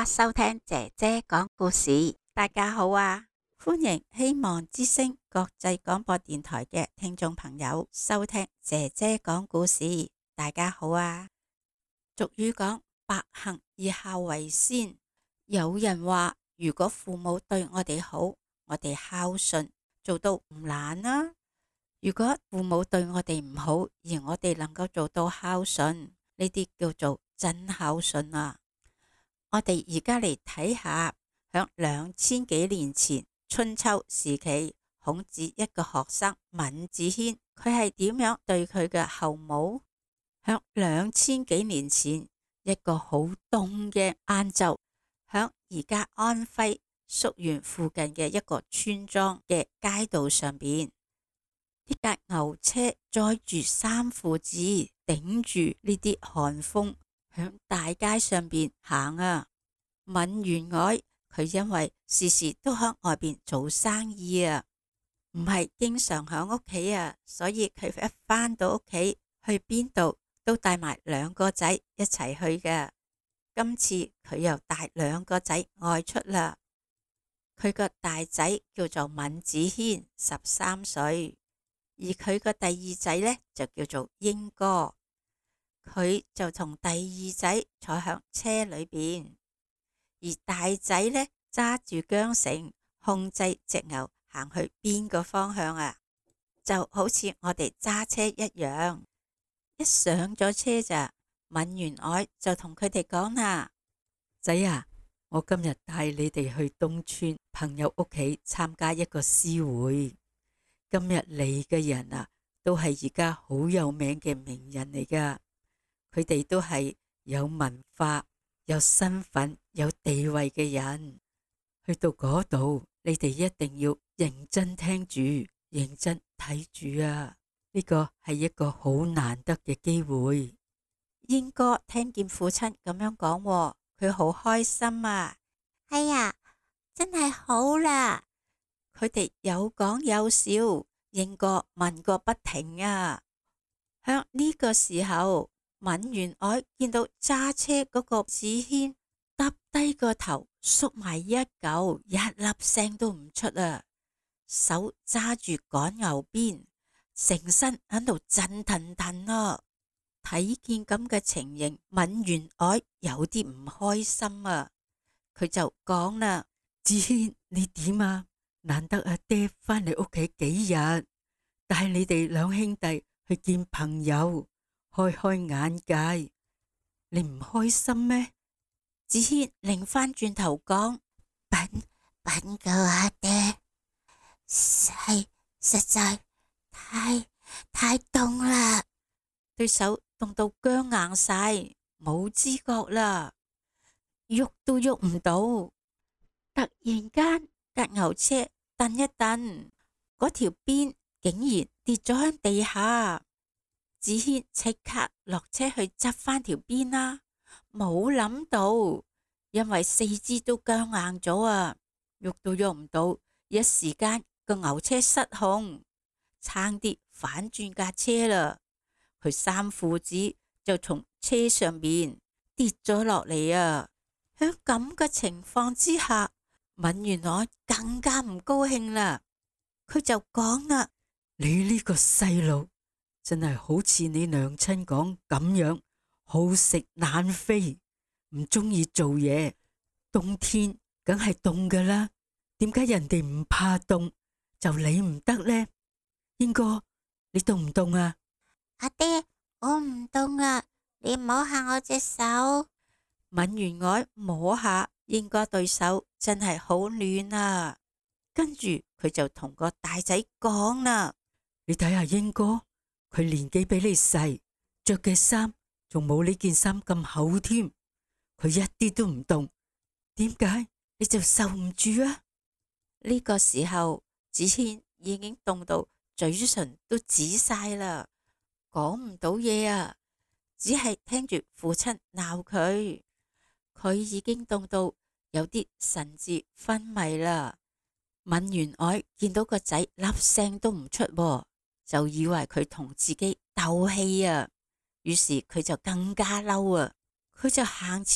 家收聽姐姐講故事。大家好啊，歡迎希望之聲國際廣播電台嘅聽眾朋友收聽姐姐講故事。大家好啊。俗語講百行以孝為先，有人話如果父母對我哋好，我哋孝順做到唔難啊。如果父母對我哋唔好，而我哋能夠做到孝順，呢啲叫做真孝順啊。我哋而家嚟睇下，響2000幾年前春秋時期，孔子一個學生閔子騫，佢係點樣對佢嘅後母？響2000幾年前，一個好凍嘅晏晝，響而家安徽宿源附近嘅一個村莊嘅街道上邊，呢架牛車載住三父子，頂住呢啲寒風，響大街上邊行啊。閔員外佢因為時時都喺外邊做生意啊，唔係經常喺屋企啊，所以佢一返到屋企，去邊度都帶埋兩個仔一齊去嘅。今次佢又帶兩個仔外出啦。佢個大仔叫做閔子騫，13歲，而佢個第二仔呢，就叫做英哥。佢就同第二仔坐響車裏邊，而大仔呢，揸住韁繩控制隻牛行去邊個方向啊，就好似我哋揸車一樣。一上咗車咋，閔員外就同佢哋講啦：仔啊，我今日帶你哋去東村朋友屋企參加一個詩會。今日嚟嘅人啊，都係而家好有名嘅名人嚟噶，佢哋都係有文化、有身份、有地位嘅人。去到嗰度，你哋一定要認真聽住，認真睇住啊！呢個係一個好難得嘅機會。英哥聽見父親咁樣講，佢好開心啊！ 係啊，真係好啦！ 佢哋有講有笑，英哥問個不停啊！響呢個時候，閔員外見到揸車嗰個子騫耷低個頭，縮埋一嚿，一粒聲都唔出啊！手揸住趕牛鞭，成身喺度震騰騰咯。睇見咁嘅情形，閔員外有啲唔開心啊！佢就講啦：子騫，你點啊？難得阿爹返嚟屋企幾日，帶你哋兩兄弟去見朋友，開開眼界，你唔開心咩？子騫擰翻轉頭講： 稟告阿爹，係實在太凍啦， 對手凍到僵硬晒，冇知覺啦，喐都喐唔到。突然間，架牛車蹬一蹬，嗰條鞭竟然跌咗喺地下。子騫即刻落車去執翻條鞭啦，冇諗到，因為四肢都僵硬咗啊，喐都喐唔到，一時間個牛車失控，差啲反轉架車啦。佢三父子就從車上面跌咗落嚟啊！喺咁嘅情況之下，閔員外更加唔高興啦。佢就講啦：你呢個細路真係好似你娘親講咁樣，好食懶飛，唔中意做嘢。冬天梗係凍噶啦，點解人哋唔怕凍就你唔得呢？英哥，你凍唔凍啊？ 阿爹，我唔凍啊，你摸下我隻手。 閔員外摸下英哥對手，真係好暖啊！跟住佢就同個大仔講啦：你睇下英哥，佢年紀比你細，着嘅衫仲冇呢件衫咁厚添，佢一啲都唔凍，點解你就受唔住啊？呢個時候，子騫已經凍到嘴唇都紫晒啦，講唔到嘢啊，只係聽住父親鬧佢。佢已經凍到有啲神志昏迷啦。閔員外見到個仔粒聲都唔出，就以為佢同自己鬥氣啊，於是佢就更加嬲啊！佢就行前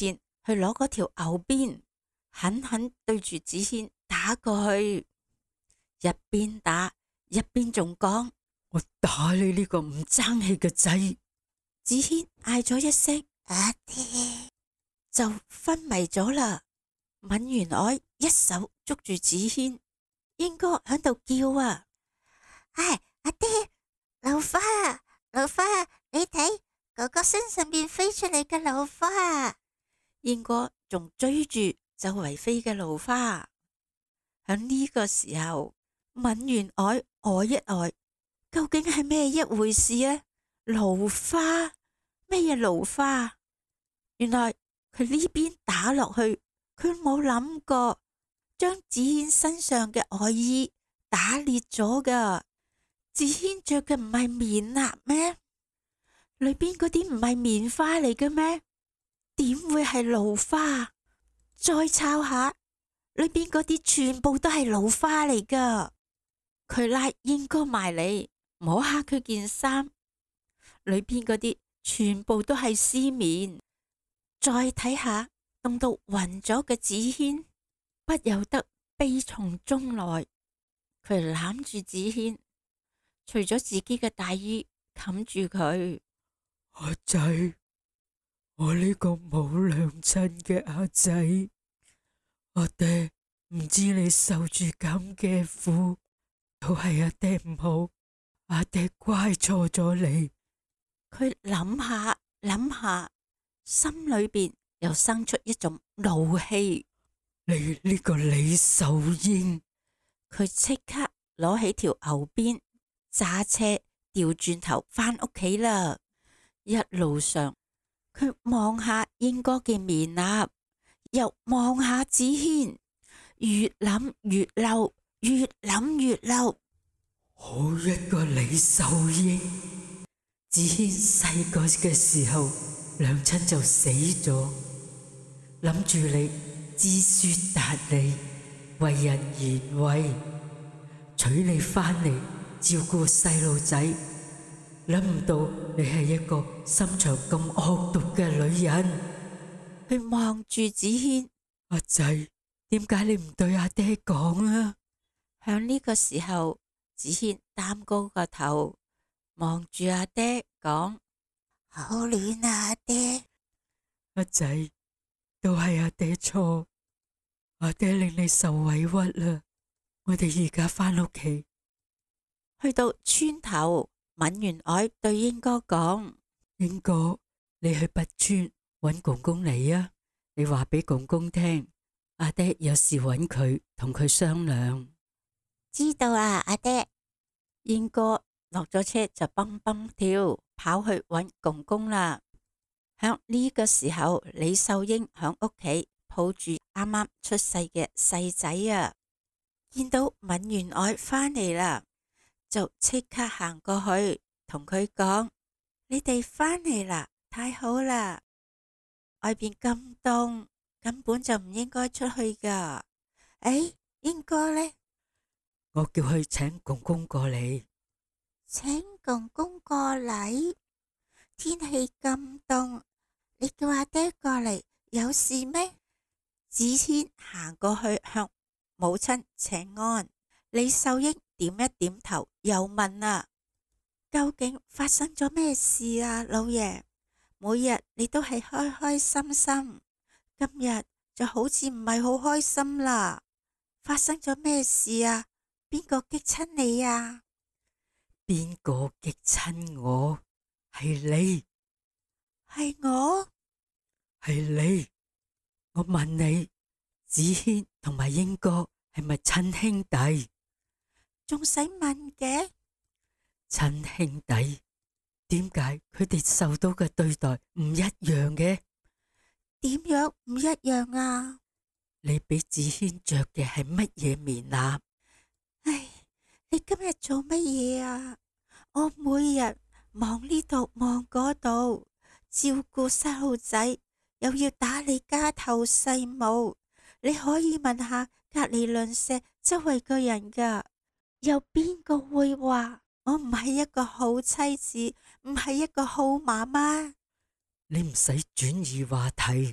去攞嗰條牛鞭，狠狠對住子軒打過去，一邊打一邊仲講：我打你呢個唔爭氣嘅仔！子軒嗌咗一聲阿爹， 就昏迷咗啦。抿元愛一手捉住子軒，英哥響度叫啊！ 唉，阿爹，老花啊，老花啊，你睇哥哥身上邊飛出嚟嘅老花啊！ 英哥仲追住周圍飛嘅蘆花。響呢個時候，抿元愛呆一呆，究竟係咩一回事啊？蘆花？咩嘢蘆花？原來佢呢邊打落去，佢冇諗過將子軒身上嘅外衣打裂咗噶。子軒着嘅唔係棉衲咩？裏邊嗰啲唔係棉花嚟嘅咩？點會係蘆花？再抄下，裏邊嗰啲全部都係蘆花嚟噶。佢拉英哥埋嚟，摸下佢件衫，裏邊嗰啲全部都係絲棉。再睇下凍到暈咗嘅子軒，不由得悲從中來。佢攬住子軒，除咗自己嘅大衣冚住佢。阿仔，我呢個冇娘親嘅阿仔，阿爹唔知你受住咁嘅苦，都係阿爹唔好，阿爹怪錯咗你。佢諗下諗下，心裏邊又生出一種怒氣。你呢個李秀英！佢即刻攞起條牛鞭，揸車調轉頭返屋企啦。一路上，佢望下英哥嘅面頰，又望下子軒，越諗越嬲，越諗越嬲。好一個李秀英！子軒細個嘅時候，娘親就死咗，諗住你知書達理，為人賢惠，娶你返嚟照顧細路仔，諗唔到你係一個心腸咁惡毒嘅女人。佢望住子軒，阿仔，點解你唔對阿爹講啊？響呢個時候，子軒擔高個頭，望住阿爹講： 好暖啊，阿爹。 阿仔，都係阿爹錯，阿爹令你受委屈啦。我哋而家返屋企。去到村頭，抿元愛對英哥講：英哥，你去北村搵公公嚟啊！你話俾公公聽，阿爹有事搵佢，同佢商量。 知道啊，阿爹。 英哥落咗車就蹦蹦跳跑去搵公公啦。響呢個時候，李秀英響屋企抱住啱啱出世嘅細仔啊，見到抿元愛返嚟啦，就即刻行過去同佢講：你哋返嚟啦，太好啦！外邊咁凍，根本就唔應該出去噶。誒，英哥呢？我叫佢請公公過嚟。 請公公過嚟？天氣咁凍，你叫阿爹過嚟有事咩？ 子軒行過去向母親請安。李秀英點一點頭，又問啦：究竟發生咗咩事啊，老爺？每日你都係開開心心，今日就好似唔係好開心啦。發生咗咩事啊？邊個激親你啊？邊個激親我？係你。係我？係你。我問你，子軒同埋英哥係咪親兄弟？仲使問嘅？親兄弟，點解佢哋受到嘅對待唔一樣嘅？點樣唔一樣啊？你俾子軒着嘅係乜嘢棉衲？唉，你今日做乜嘢啊？我每日忙呢度忙嗰度，照顧細路仔，又要打理家頭細務。你可以問下隔籬鄰舍周圍嘅人噶，有邊個會話我唔係一個好妻子，唔係一個好媽媽？你唔使轉移話題，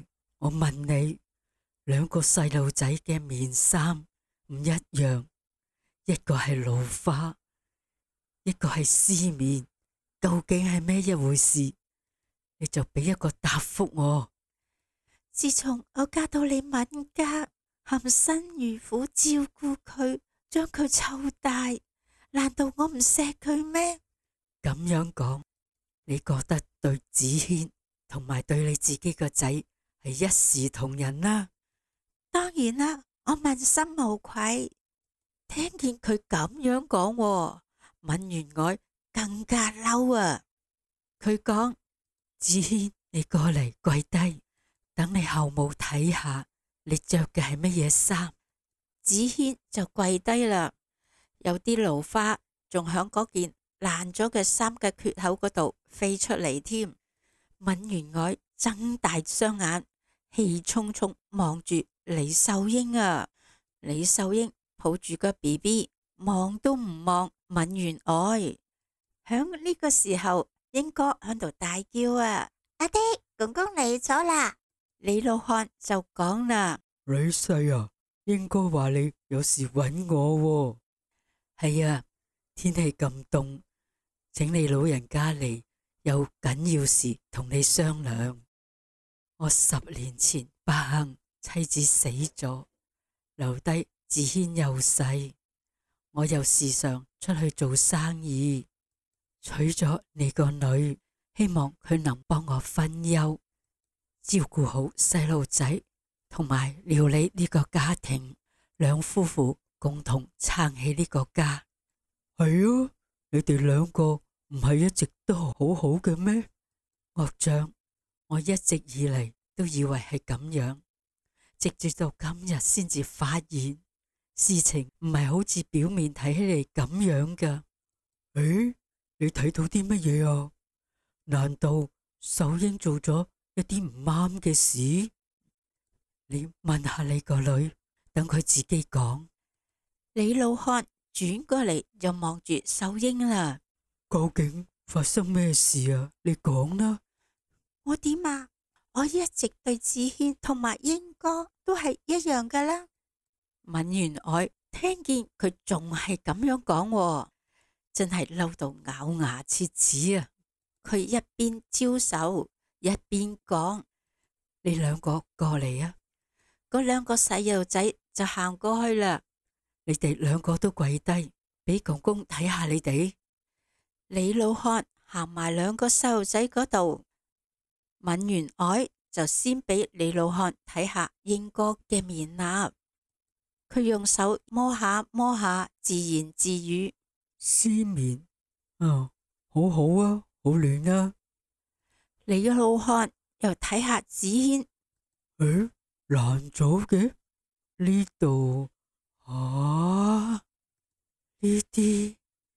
我問你，兩個細路仔嘅面衫唔一樣，一個係老花，一個係絲棉，究竟係咩一回事？你就俾一個答覆我。 自從我嫁到你敏家，含辛茹苦照顧佢，將佢湊大，難道我唔錫佢咩？ 咁樣講，你覺得對子軒同埋對你自己個仔係一視同仁啦？ 當然啦，我問心無愧。 聽見佢咁樣講喎，敏員外更加嬲啊！佢講： 子軒，你過嚟跪低，等你後母睇下你着嘅係乜嘢衫。 子軒就跪低啦，有啲蘆花仲響嗰件爛咗嘅衫嘅缺口嗰度飛出嚟添。敏員外睜大雙眼，氣冲冲望住李秀英啊！李秀英抱住個 BB， 望都唔望敏員外。響呢個時候，英哥響度大叫啊！ 阿爹，公公嚟咗啦！ 李老漢就講啦： 女婿啊，英哥話你有事搵我喎。係啊，天氣咁凍，請你老人家嚟，有緊要事同你商量。我10年前不幸妻子死咗，留低子軒幼細，我又時常出去做生意，娶咗你個女，希望佢能幫我分憂，照顧好細路仔，同埋料理呢個家庭，兩夫婦共同撐起呢個家。係啊，你哋兩個唔係一直都好好嘅咩？岳丈，我一直以嚟都以為係咁樣，直至到今日先至發現事情唔係好似表面睇起嚟咁樣㗎。誒，你睇到啲乜嘢啊？難道秀英做咗一啲唔啱嘅事？你問下你個女，等佢自己講。 李老漢轉過嚟就望住秀英啦。 究竟發生咩事啊？你講啦。 我點啊？我一直對子軒同埋英哥都係一樣噶啦。 敏員外聽見佢仲係咁樣講喎，真係嬲到咬牙切齒啊！佢一邊招手一邊講： 你兩個過嚟啊！ 嗰兩個細路仔就行過去啦。 你哋兩個都跪低，俾公公睇下你哋。 李老漢行埋兩個細路仔嗰度，敏員外就先俾李老漢睇下英哥嘅面啦。佢用手摸下摸下，自言自語： 絲棉啊，好好啊，好暖啊。 李老漢又睇下子軒， 誒，爛咗嘅呢度啊？呢啲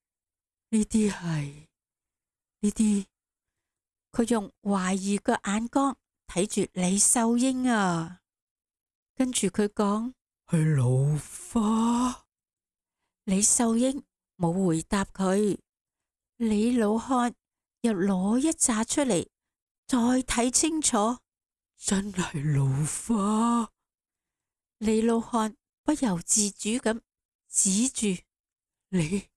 係呢啲。 佢用懷疑嘅眼光睇住李秀英啊，跟住佢講： 係老花。 李秀英冇回答佢。李老漢又攞一紮出嚟，再睇清楚， 真係老花。 李老漢不由自主咁指住你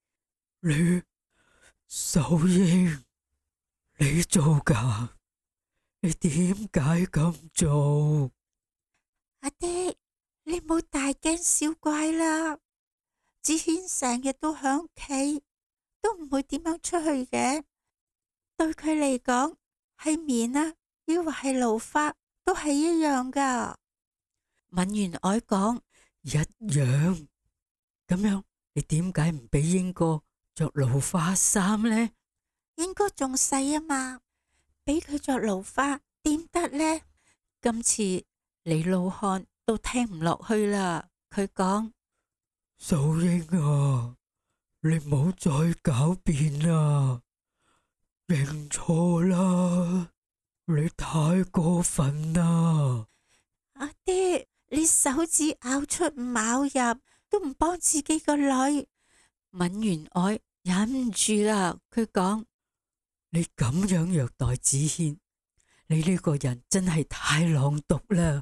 秀英，你做噶？你點解咁做？ 阿爹，你冇大驚小怪啦。子軒成日都響屋企，都唔會點樣出去嘅。對佢嚟講，係棉啊，抑或係蘆花，都係一樣噶。 敏員外講： 一樣。咁樣，你點解唔俾英哥着蘆花衫呢？ 英哥仲細啊嘛，俾佢着蘆花點得呢？ 今次李老漢都聽唔落去啦，佢講： 秀英啊，你唔好再狡辯啦，認錯啦，你太過分啦！ 阿爹，你手指拗出唔拗入，都唔幫自己個女。 敏員外忍唔住啦，佢講： 你咁樣虐待子軒， 你呢個人真係太朗毒啦！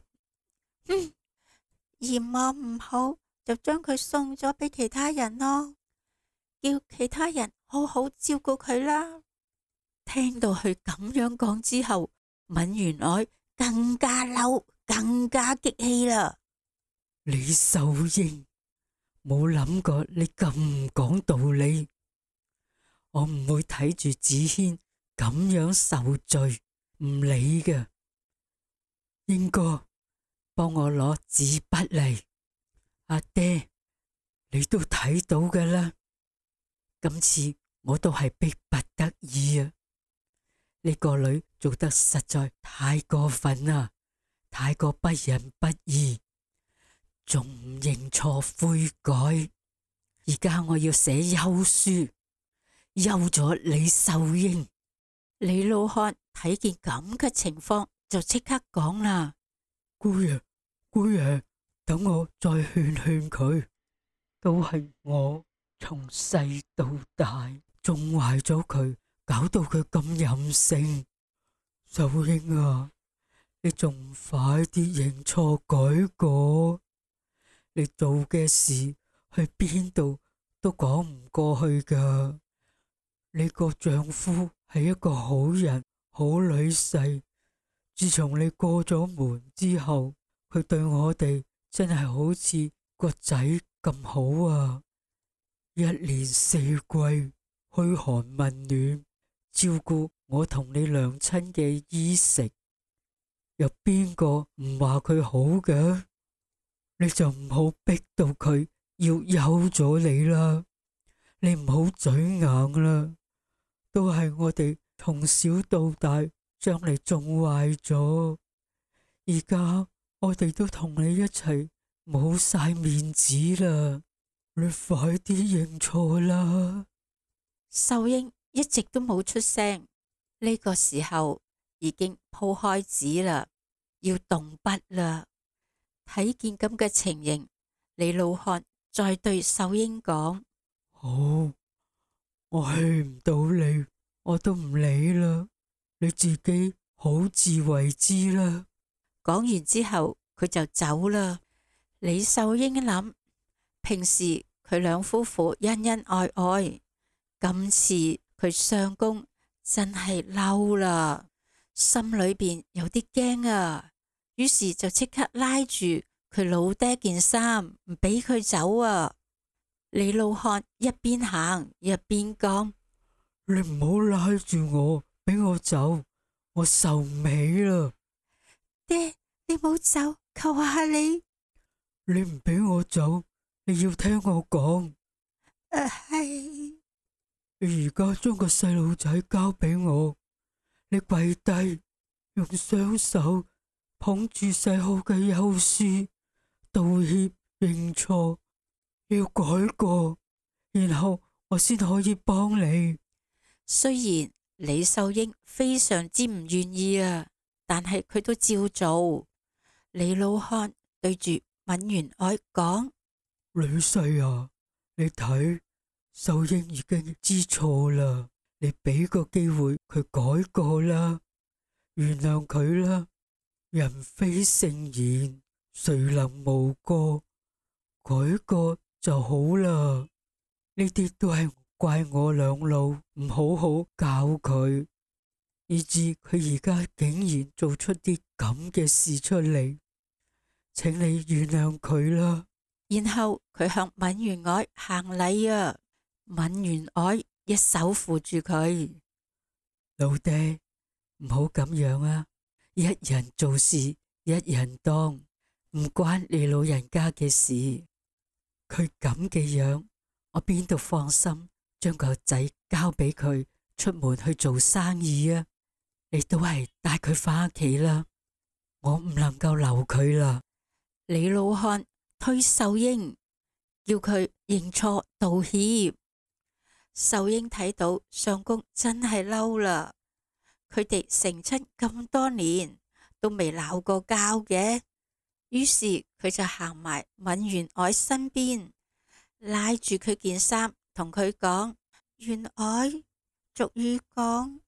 嫌我唔好，就將佢送咗俾其他人咯，叫其他人好好照顧佢啦。 聽到佢咁樣講之後，沁園愛更加嬲，更加激氣啦。 李秀英，冇諗過你咁唔講道理，我唔會睇住子軒咁樣受罪唔理嘅，應該幫我攞紙筆嚟。阿爹，你都睇到㗎啦，今次我都係逼不得已啊！呢個女做得實在太過分啦，太過不仁不義，仲唔認錯悔改。而家我要寫休書，休咗李秀英。 李老漢睇見咁嘅情況，就即刻講啦： 姑爺，等我再勸勸佢。都係我從細到大縱壞咗佢，搞到佢咁任性。秀英啊，你仲唔快啲認錯改過？你做嘅事去邊度都講唔過去噶。你個丈夫係一個好人，好女婿。自從你過咗門之後，佢對我哋真係好似個仔咁好啊！一年四季噓寒問暖，照顧我同你娘親嘅衣食，有邊個唔話佢好嘅？你就唔好逼到佢要休咗你啦，你唔好嘴硬啦，都係我哋從小到大將你縱壞咗，而家我哋都同你一齊冇晒面子啦，你快啲認錯啦！ 秀英一直都冇出聲，呢個時候已經鋪開紙啦，要動筆啦。睇見咁嘅情形，李老漢再對秀英講： 好，我勸唔到你，我都唔理啦，你自己好自為之啦。 講完之後，佢就走啦。李秀英諗，平時佢兩夫婦恩恩愛愛，今次佢相公真係嬲啦，心裏邊有啲驚啊，於是就即刻拉住佢老爹件衫，唔俾佢走啊。李老漢一邊行一邊講： 你唔好拉住我，俾我走，我受唔起啦。 爹，你冇走，求下你。 你唔俾我走，你要聽我講。 係。 你而家將個細路仔交俾我，你跪低，用雙手捧住寫好嘅休書，道歉認錯，要改過，然後我先可以幫你。 雖然李秀英非常之唔願意啊，但係佢都照做。李老漢對住沁園愛講： 女婿啊，你睇，秀英已經知錯啦，你俾個機會佢改過啦，原諒佢啦。人非聖賢，誰能無過？改過就好啦。呢啲都係怪我兩老唔好好教佢，以致佢而家竟然做出啲咁嘅事出嚟，請你原諒佢啦。 然後佢向沁園愛行禮啊，沁園愛一手扶住佢： 老爹，唔好咁樣啊，一人做事一人當，唔關你老人家嘅事。佢咁嘅樣，我邊度放心將個仔交俾佢出門去做生意啊？你都係帶佢返屋企啦，我唔能夠留佢啦。 李老漢推秀英，叫佢認錯道歉。秀英睇到相公真係嬲啦，佢哋成親咁多年都未鬧過交嘅，於是佢就行埋沁園愛身邊，拉住佢件衫，同佢講：園愛，俗語講，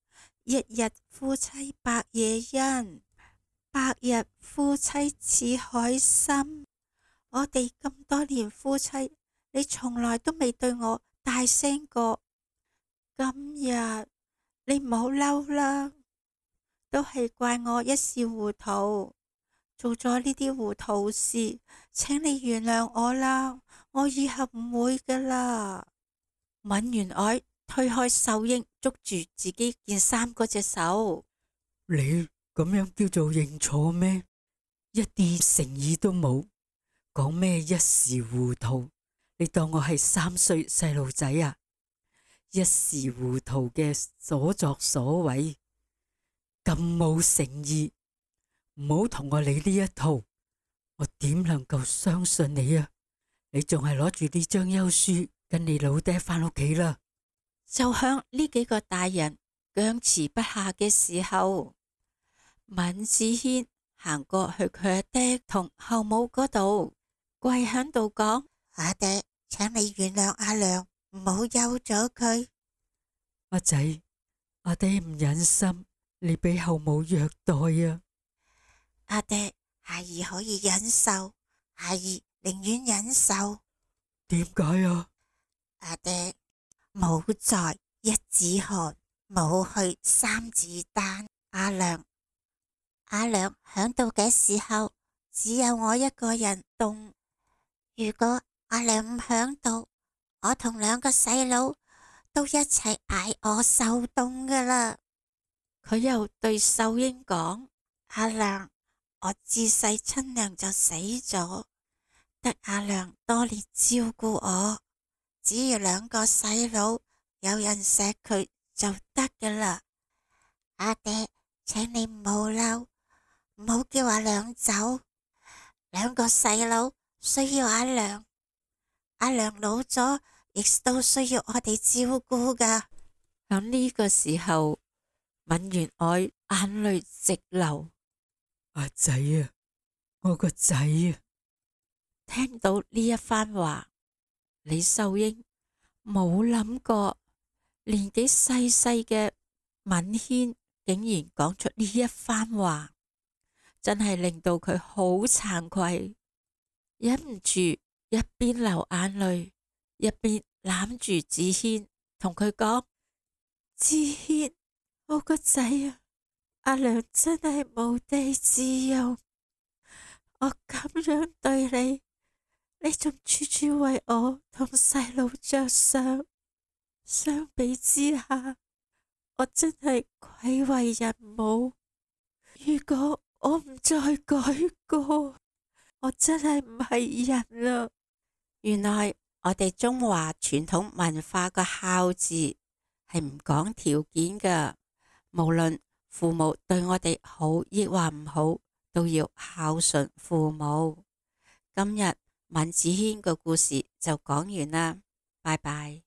一日夫妻百夜恩，百日夫妻似海深。我哋咁多年夫妻，你從來都未對我大聲過。今日你唔好嬲啦，都係怪我一時糊塗，做咗呢啲糊塗事，請你原諒我啦，我以後唔會噶啦。抿完愛，推開秀英，捉住自己件衫嗰隻手。 你咁樣叫做認錯咩？一啲誠意都冇，講咩一時糊塗？你當我係3歲細路仔啊？一時糊塗嘅所作所為咁冇誠意，唔好同我理呢一套，我點能夠相信你啊？你仲係攞住呢張休書跟你老爹返屋企啦。 就向呢幾個大人僵持不下嘅時候，閔子騫行過去佢阿爹同後母嗰度，跪響度講：阿爹，請你原諒阿娘，唔好休咗佢。 阿仔，阿爹唔忍心你俾後母虐待啊。 阿爹，孩兒可以忍受，孩兒寧願忍受。 點解啊？ 阿爹，母在一子寒，母去三子丹。阿娘響度嘅時候，只有我一個人凍。如果阿娘唔響度，我同2個細佬都一齊挨餓受凍噶啦。佢又對秀英講：阿娘，我自細親娘就死咗，得阿娘多年照顧我，只要2個細佬有人錫佢就得噶啦。阿爹，請你唔好嬲，唔好叫阿娘走。2個細佬需要阿娘，阿娘老咗亦都需要我哋照顧噶。響呢個時候，抿完愛，眼淚直流。 阿仔啊，我個仔啊！ 聽到呢一番話，李秀英冇諗過年紀細細嘅抿騫竟然講出呢一番話，真係令到佢好慚愧，忍唔住一邊流眼淚，一邊攬住子騫，同佢講：子騫，我個仔啊，阿娘真係無地自容，我咁樣對你，你仲處處為我同細路着想，相比之下，我真係愧為人母。如果我唔再改過，我真係唔係人啦。原來我哋中華傳統文化個孝字係唔講條件噶，無論父母對我哋好抑或唔好，都要孝順父母。今日抿子騫個故事就講完啦，拜拜。